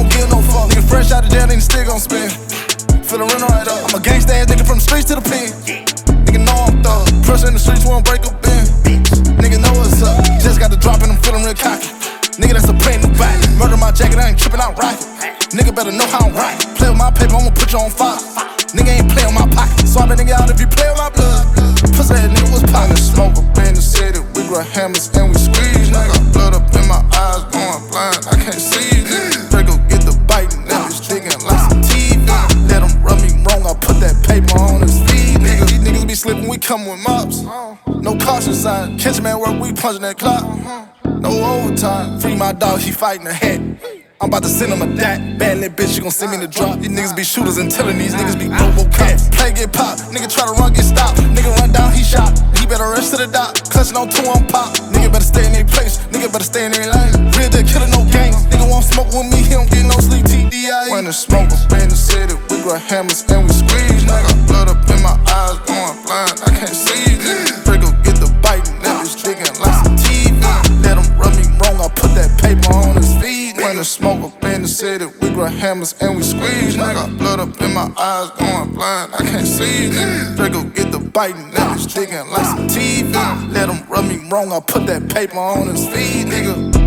don't give no fuck. Nigga fresh out of jail, nigga still gon' spin. Feelin' rental right up. I'm a gangsta ass nigga from the streets to the pen. Nigga know I'm thug. Pressure in the streets won't break up in. Nigga know what's up. Just got the drop and I'm feelin' real cocky. Nigga, that's a brand new body. Murder my jacket, I ain't trippin', I rock it. Nigga better know how I'm right. Play with my paper, I'ma put you on fire. Nigga ain't play with my pocket. Swap a nigga out if you play with my blood. Pussy that nigga was poppin'. Smoke up in the city, we grab hammers and we squeeze. Nigga, blood up in my eyes, going blind, I can't see. Draco get the biting, now he's digging like some TV. Let him rub me wrong, I put that paper on his feet. Nigga, these niggas be slippin', we come with mops. No caution sign, catch him at work, we punchin' that clock. No overtime, free my dog, he fightin' a hat. I'm about to send him a dat. Bad little bitch, you gon' send me the drop. These niggas be shooters and tellin' these niggas be Robocops. Play get pop, nigga try to run, get stopped. Nigga run down, he shot. He better rush to the dot. Clutchin' on 2 on pop. Nigga better stay in their place. Nigga better stay in their lane. Real dead killer, no gang. Nigga won't smoke with me, he don't get no sleep. TDI. When the smoke up in the city, we grab hammers and we squeeze. Nigga, blood up in my eyes, going blind, I can't see. Draco get the biting, that bitch digging like some TV. Let him rub me wrong, I put that paper on his feet. When the smoke up in the city, we grab hammers and we squeeze. Nigga, blood up in my eyes, going blind, I can't see. Draco get the biting, that bitch digging like some TV. Let him rub me wrong, I put that paper on his feet, nigga.